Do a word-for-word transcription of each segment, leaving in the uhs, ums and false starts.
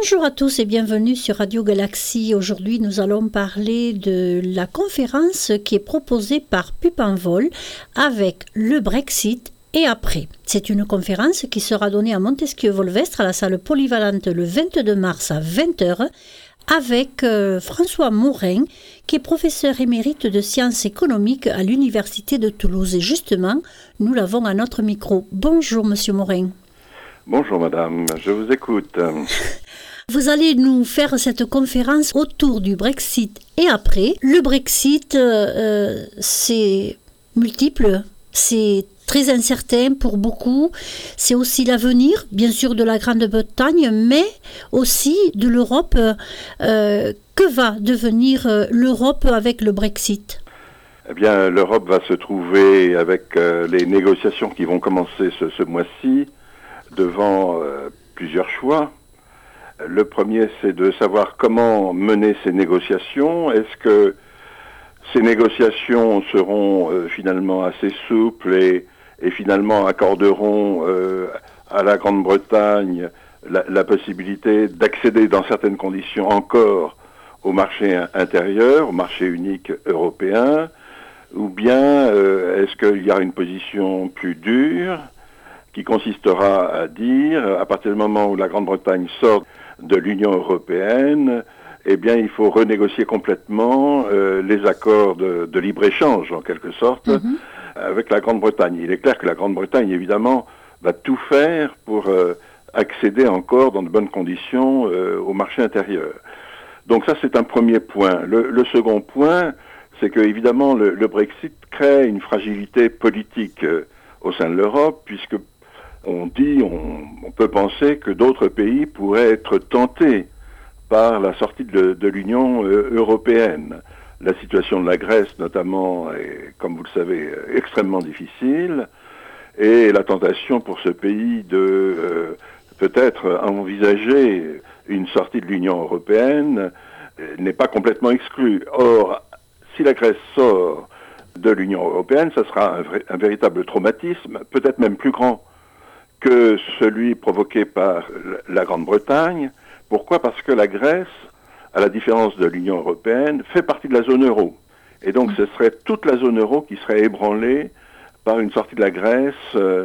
Bonjour à tous et bienvenue sur Radio Galaxie. Aujourd'hui, nous allons parler de la conférence qui est proposée par Pupanvol avec le Brexit et après. C'est une conférence qui sera donnée à Montesquieu-Volvestre à la salle polyvalente le vingt-deux mars à vingt heures avec euh, François Morin qui est professeur émérite de sciences économiques à l'Université de Toulouse. Et justement, nous l'avons à notre micro. Bonjour Monsieur Morin. Bonjour madame, je vous écoute. Vous allez nous faire cette conférence autour du Brexit et après. Le Brexit, euh, c'est multiple, c'est très incertain pour beaucoup. C'est aussi l'avenir, bien sûr, de la Grande-Bretagne, mais aussi de l'Europe. Euh, que va devenir l'Europe avec le Brexit ? Eh bien, l'Europe va se trouver avec euh, les négociations qui vont commencer ce, ce mois-ci devant euh, plusieurs choix. Le premier, c'est de savoir comment mener ces négociations. Est-ce que ces négociations seront euh, finalement assez souples et, et finalement accorderont euh, à la Grande-Bretagne la, la possibilité d'accéder dans certaines conditions encore au marché intérieur, au marché unique européen, ou bien euh, est-ce qu'il y a une position plus dure qui consistera à dire, à partir du moment où la Grande-Bretagne sort de l'Union européenne, eh bien, il faut renégocier complètement euh, les accords de, de libre-échange, en quelque sorte, mm-hmm. avec la Grande-Bretagne. Il est clair que la Grande-Bretagne, évidemment, va tout faire pour euh, accéder encore dans de bonnes conditions euh, au marché intérieur. Donc ça, c'est un premier point. Le, le second point, c'est que, évidemment, le, le Brexit crée une fragilité politique euh, au sein de l'Europe, puisque on dit, on, on peut penser que d'autres pays pourraient être tentés par la sortie de, de l'Union euh, européenne. La situation de la Grèce, notamment, est, comme vous le savez, extrêmement difficile, et la tentation pour ce pays de euh, peut-être envisager une sortie de l'Union européenne euh, n'est pas complètement exclue. Or, si la Grèce sort de l'Union européenne, ça sera un, vrai, un véritable traumatisme, peut-être même plus grand que celui provoqué par la Grande-Bretagne. Pourquoi ? Parce que la Grèce, à la différence de l'Union européenne, fait partie de la zone euro. Et donc ce serait toute la zone euro qui serait ébranlée par une sortie de la Grèce euh,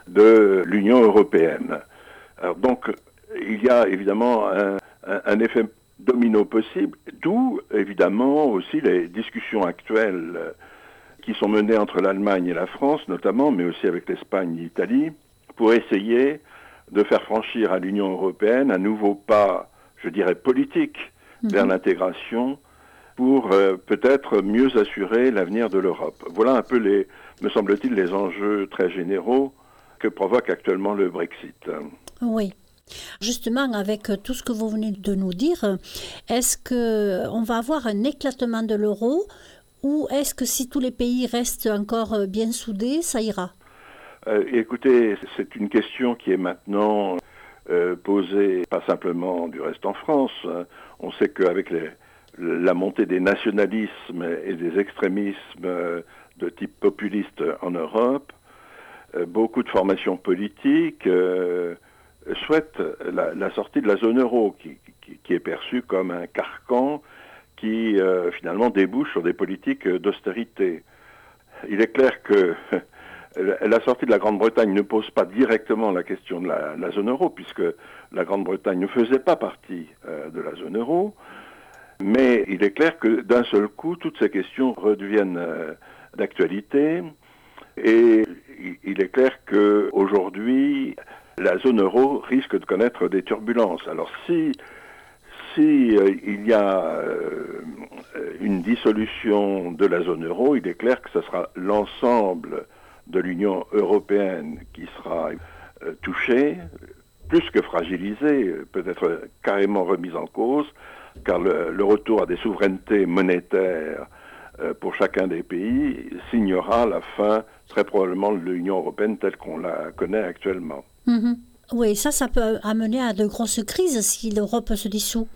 de l'Union européenne. Alors donc il y a évidemment un, un, un effet domino possible, d'où évidemment aussi les discussions actuelles euh, qui sont menées entre l'Allemagne et la France notamment, mais aussi avec l'Espagne et l'Italie, pour essayer de faire franchir à l'Union européenne un nouveau pas, je dirais, politique mmh. vers l'intégration pour euh, peut-être mieux assurer l'avenir de l'Europe. Voilà un peu, les, me semble-t-il, les enjeux très généraux que provoque actuellement le Brexit. Oui. Justement, avec tout ce que vous venez de nous dire, est-ce qu'on va avoir un éclatement de l'euro ou est-ce que si tous les pays restent encore bien soudés, ça ira ? Euh, écoutez, c'est une question qui est maintenant euh, posée, pas simplement du reste en France. On sait qu'avec les, la montée des nationalismes et des extrémismes euh, de type populiste en Europe, euh, beaucoup de formations politiques euh, souhaitent la, la sortie de la zone euro, qui, qui, qui est perçue comme un carcan qui euh, finalement débouche sur des politiques d'austérité. Il est clair que la sortie de la Grande-Bretagne ne pose pas directement la question de la, la zone euro, puisque la Grande-Bretagne ne faisait pas partie euh, de la zone euro. Mais il est clair que d'un seul coup, toutes ces questions redeviennent euh, d'actualité. Et il est clair qu'aujourd'hui, la zone euro risque de connaître des turbulences. Alors si, si euh, il y a euh, une dissolution de la zone euro, il est clair que ce sera l'ensemble de l'Union européenne qui sera euh, touchée, plus que fragilisée, peut-être carrément remise en cause, car le, le retour à des souverainetés monétaires euh, pour chacun des pays signera la fin, très probablement, de l'Union européenne telle qu'on la connaît actuellement. Mmh. Oui, ça, ça peut amener à de grosses crises si l'Europe se dissout.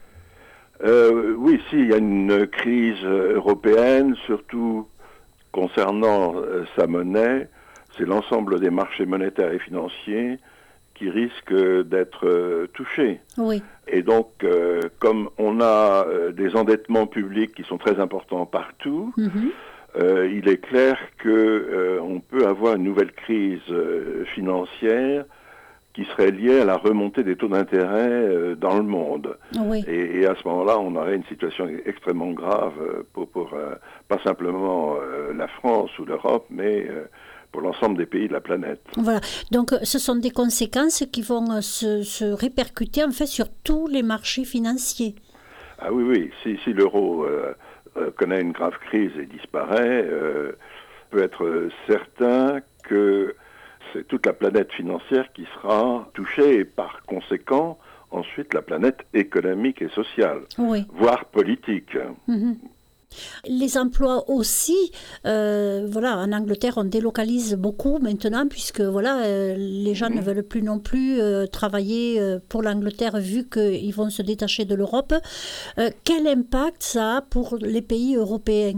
Euh, oui, si, il y a une crise européenne, surtout concernant euh, sa monnaie. C'est l'ensemble des marchés monétaires et financiers qui risquent d'être euh, touchés. Oui. Et donc, euh, comme on a euh, des endettements publics qui sont très importants partout, Mhm. euh, il est clair que euh, on peut avoir une nouvelle crise euh, financière qui serait liée à la remontée des taux d'intérêt euh, dans le monde. Oui. Et, et à ce moment-là, on aurait une situation extrêmement grave euh, pour, pour euh, pas simplement euh, la France ou l'Europe, mais euh, pour l'ensemble des pays de la planète. Voilà. Donc, ce sont des conséquences qui vont euh, se, se répercuter en fait sur tous les marchés financiers. Ah oui, oui. Si, si l'euro euh, euh, connaît une grave crise et disparaît, euh, peut être certain que c'est toute la planète financière qui sera touchée et par conséquent, ensuite, la planète économique et sociale, Oui. voire politique. Mhm. Les emplois aussi, euh, voilà, en Angleterre, on délocalise beaucoup maintenant, puisque voilà, euh, les gens Mhm. ne veulent plus non plus euh, travailler euh, pour l'Angleterre, vu qu'ils vont se détacher de l'Europe. Euh, quel impact ça a pour les pays européens?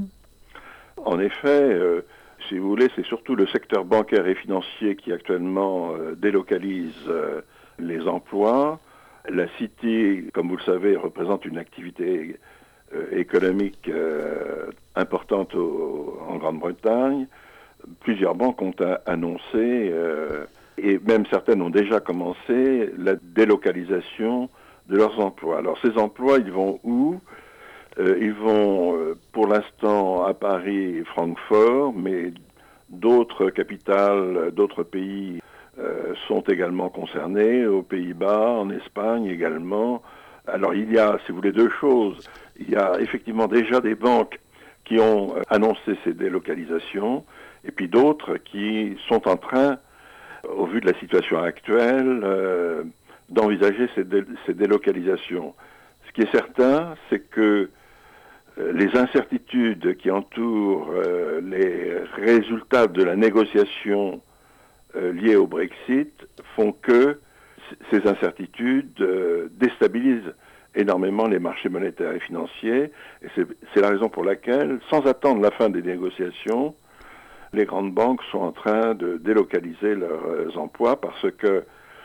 En effet, euh, si vous voulez, c'est surtout le secteur bancaire et financier qui actuellement euh, délocalise euh, les emplois. La City, comme vous le savez, représente une activité euh, économique euh, importante au- en Grande-Bretagne. Plusieurs banques ont a- annoncé, euh, et même certaines ont déjà commencé, la délocalisation de leurs emplois. Alors ces emplois, ils vont où? Euh, ils vont euh, pour l'instant à Paris et Francfort, mais d'autres capitales, d'autres pays euh, sont également concernés, aux Pays-Bas, en Espagne également. Alors il y a, si vous voulez, deux choses. Il y a effectivement déjà des banques qui ont euh, annoncé ces délocalisations, et puis d'autres qui sont en train, au vu de la situation actuelle, euh, d'envisager ces, dé- ces délocalisations. Ce qui est certain, c'est que euh, les incertitudes qui entourent euh, les résultats de la négociation euh, liée au Brexit font que c- ces incertitudes euh, déstabilisent énormément les marchés monétaires et financiers. Et c'est, c'est la raison pour laquelle, sans attendre la fin des négociations, les grandes banques sont en train de délocaliser leurs euh, emplois parce que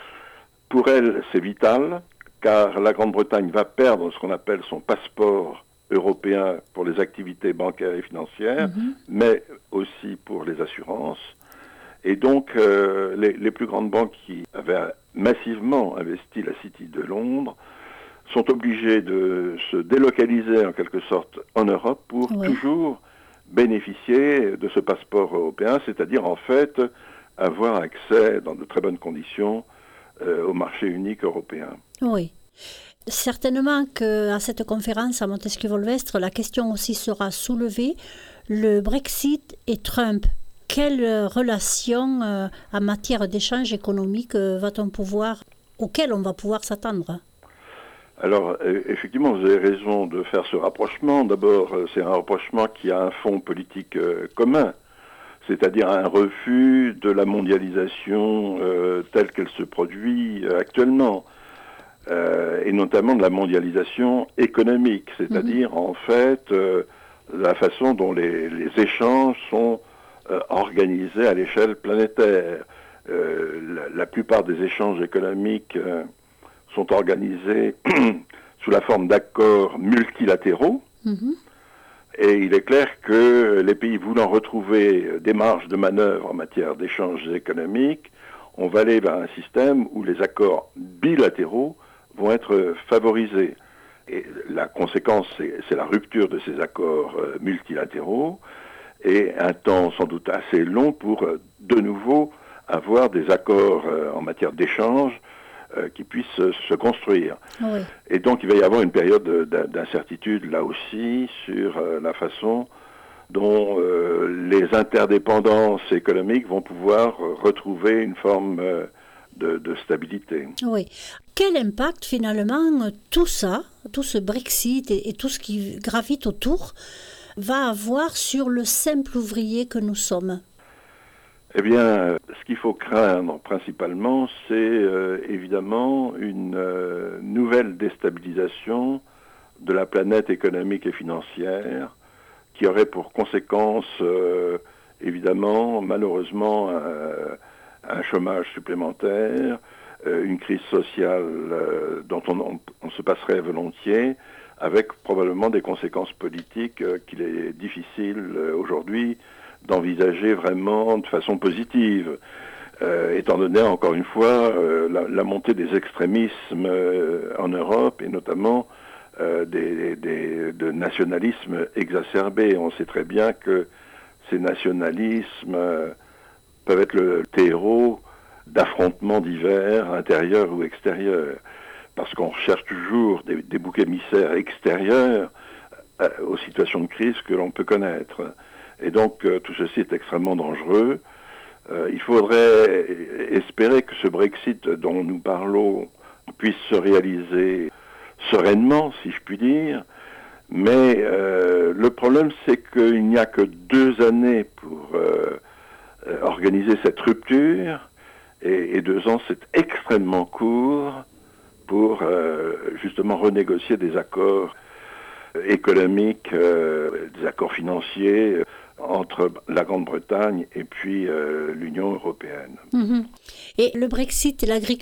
pour elles, c'est vital, car la Grande-Bretagne va perdre ce qu'on appelle son passeport européen pour les activités bancaires et financières, Mhm. mais aussi pour les assurances. Et donc, euh, les, les plus grandes banques qui avaient massivement investi la City de Londres sont obligées de se délocaliser en quelque sorte en Europe pour Oui. toujours bénéficier de ce passeport européen, c'est-à-dire en fait avoir accès dans de très bonnes conditions euh, au marché unique européen. Oui. Certainement qu'à cette conférence à Montesquieu-Volvestre, la question aussi sera soulevée, le Brexit et Trump. Quelle euh, relation euh, en matière d'échange économique euh, va-t-on pouvoir, auquel on va pouvoir s'attendre? Alors, euh, effectivement, vous avez raison de faire ce rapprochement. D'abord, euh, c'est un rapprochement qui a un fond politique euh, commun, c'est-à-dire un refus de la mondialisation euh, telle qu'elle se produit euh, actuellement, euh, et notamment de la mondialisation économique, c'est-à-dire en fait euh, la façon dont les, les échanges sont euh, organisés à l'échelle planétaire. Euh, la, la plupart des échanges économiques euh, sont organisés sous la forme d'accords multilatéraux. Mhm. Et il est clair que les pays voulant retrouver des marges de manœuvre en matière d'échanges économiques, on va aller vers un système où les accords bilatéraux vont être favorisés. Et la conséquence, c'est, c'est la rupture de ces accords euh, multilatéraux et un temps sans doute assez long pour euh, de nouveau avoir des accords euh, en matière d'échange euh, qui puissent euh, se construire. Oui. Et donc il va y avoir une période de- d'incertitude là aussi sur euh, la façon dont euh, les interdépendances économiques vont pouvoir euh, retrouver une forme euh, de, de stabilité. Oui. Quel impact finalement euh, tout ça, tout ce Brexit et, et tout ce qui gravite autour, va avoir sur le simple ouvrier que nous sommes? Eh bien, euh, ce qu'il faut craindre principalement, c'est euh, évidemment une euh, nouvelle déstabilisation de la planète économique et financière qui aurait pour conséquence, euh, évidemment, malheureusement, euh, un chômage supplémentaire, euh, une crise sociale euh, dont on, on, on se passerait volontiers, avec probablement des conséquences politiques euh, qu'il est difficile euh, aujourd'hui d'envisager vraiment de façon positive, euh, étant donné encore une fois euh, la, la montée des extrémismes euh, en Europe et notamment euh, des, des, de nationalismes exacerbés. On sait très bien que ces nationalismes euh, peuvent être le terreau d'affrontements divers, intérieurs ou extérieurs, parce qu'on recherche toujours des, des boucs émissaires extérieurs euh, aux situations de crise que l'on peut connaître. Et donc, euh, tout ceci est extrêmement dangereux. Euh, il faudrait espérer que ce Brexit dont nous parlons puisse se réaliser sereinement, si je puis dire. Mais euh, le problème, c'est qu'il n'y a que deux années pour euh, organiser cette rupture. Et, et deux ans, c'est extrêmement court pour euh, justement renégocier des accords économiques, euh, des accords financiers euh, entre la Grande-Bretagne et puis euh, l'Union européenne. Mmh. Et le Brexit et l'agriculture ?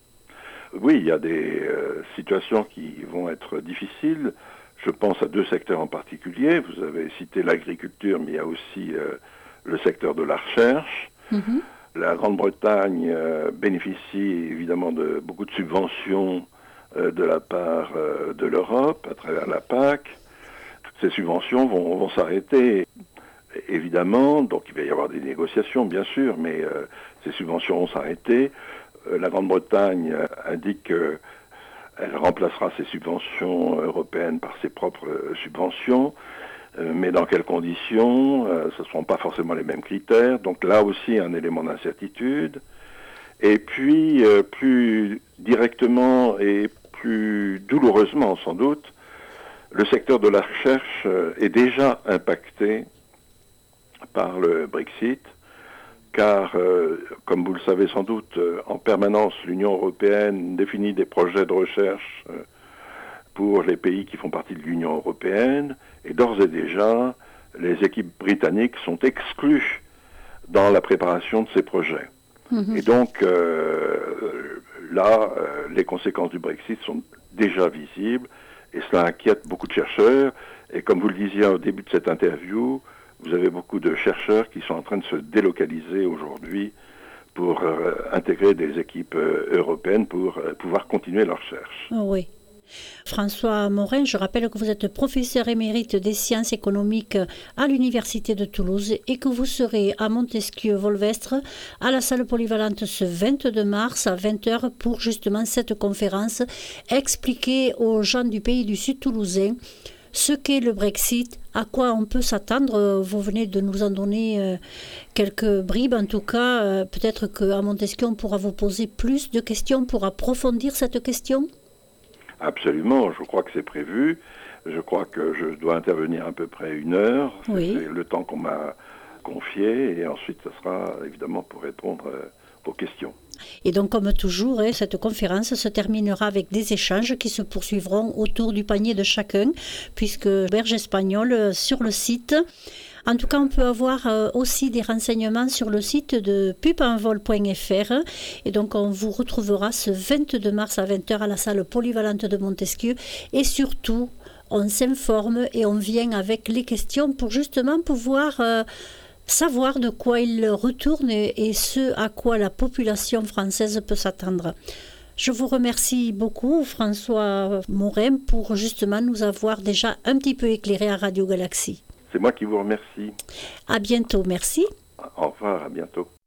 Oui, il y a des euh, situations qui vont être difficiles. Je pense à deux secteurs en particulier. Vous avez cité l'agriculture, mais il y a aussi euh, le secteur de la recherche. Mmh. La Grande-Bretagne euh, bénéficie évidemment de beaucoup de subventions euh, de la part euh, de l'Europe à travers la P A C. Toutes ces subventions vont, vont s'arrêter, évidemment. Donc il va y avoir des négociations, bien sûr, mais euh, ces subventions vont s'arrêter. Euh, la Grande-Bretagne euh, indique qu'elle remplacera ces subventions européennes par ses propres euh, subventions. Mais dans quelles conditions? euh, Ce ne seront pas forcément les mêmes critères. Donc là aussi, un élément d'incertitude. Et puis, euh, plus directement et plus douloureusement, sans doute, le secteur de la recherche euh, est déjà impacté par le Brexit, car, euh, comme vous le savez sans doute, euh, en permanence, l'Union européenne définit des projets de recherche euh, pour les pays qui font partie de l'Union européenne, et d'ores et déjà, les équipes britanniques sont exclues dans la préparation de ces projets. Mmh. Et donc, euh, là, euh, les conséquences du Brexit sont déjà visibles, et cela inquiète beaucoup de chercheurs. Et comme vous le disiez au début de cette interview, vous avez beaucoup de chercheurs qui sont en train de se délocaliser aujourd'hui pour euh, intégrer des équipes euh, européennes pour euh, pouvoir continuer leurs recherches. Oh oui. François Morin, je rappelle que vous êtes professeur émérite des sciences économiques à l'Université de Toulouse et que vous serez à Montesquieu-Volvestre à la salle polyvalente ce vingt-deux mars à vingt heures pour justement cette conférence, expliquer aux gens du pays du Sud toulousain ce qu'est le Brexit, à quoi on peut s'attendre. Vous venez de nous en donner quelques bribes, en tout cas, peut-être qu'à Montesquieu on pourra vous poser plus de questions pour approfondir cette question. Absolument, je crois que c'est prévu. Je crois que je dois intervenir à peu près une heure. Oui. C'est le temps qu'on m'a confié. Et ensuite, ce sera évidemment pour répondre aux questions. Et donc, comme toujours, hein, cette conférence se terminera avec des échanges qui se poursuivront autour du panier de chacun, puisque Berge Espagnol, sur le site... En tout cas, on peut avoir euh, aussi des renseignements sur le site de pupanvol point f r. Et donc, on vous retrouvera ce vingt-deux mars à vingt heures à la salle polyvalente de Montesquieu. Et surtout, on s'informe et on vient avec les questions pour justement pouvoir euh, savoir de quoi il retourne et, et ce à quoi la population française peut s'attendre. Je vous remercie beaucoup, François Morin, pour justement nous avoir déjà un petit peu éclairé à Radio Galaxie. C'est moi qui vous remercie. À bientôt, merci. Au revoir, à bientôt.